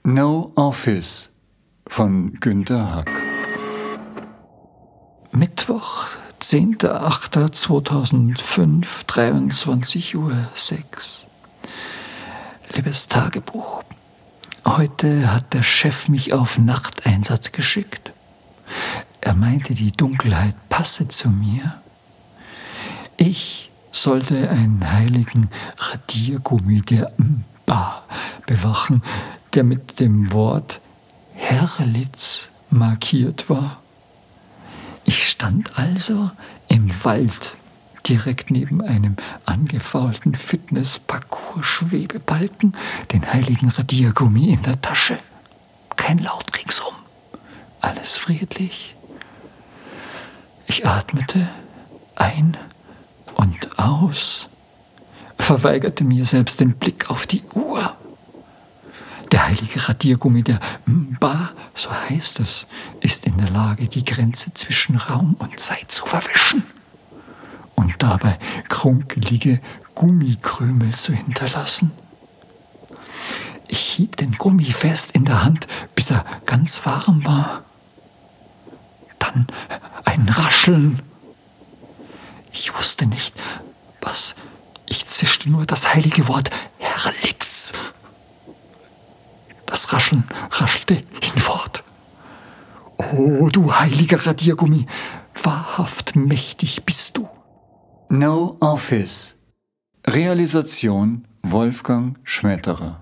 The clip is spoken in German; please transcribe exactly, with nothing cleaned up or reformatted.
No Office von Günter Hack. Mittwoch, zehnter achter zweitausendfünf, dreiundzwanzig Uhr sechs. Liebes Tagebuch, heute hat der Chef mich auf Nachteinsatz geschickt. Er meinte, die Dunkelheit passe zu mir. Ich sollte einen heiligen Radiergummi der Mba bewachen, der mit dem Wort Herlitz markiert war. Ich stand also im Wald, direkt neben einem angefaulten Fitness-Parcours-Schwebebalken, den heiligen Radiergummi in der Tasche. Kein Laut ringsum, alles friedlich. Ich atmete ein und aus, verweigerte mir selbst den Blick auf die Uhr. Der heilige Radiergummi der Mba, so heißt es, ist in der Lage, die Grenze zwischen Raum und Zeit zu verwischen und dabei krunkelige Gummikrümel zu hinterlassen. Ich hielt den Gummi fest in der Hand, bis er ganz warm war. Dann ein Rascheln. Ich wusste nicht, was. Ich zischte nur das heilige Wort Herlitz. Das Rascheln raschelte hinfort. Oh, du heiliger Radiergummi, wahrhaft mächtig bist du. No Office. Realisation Wolfgang Schmetterer.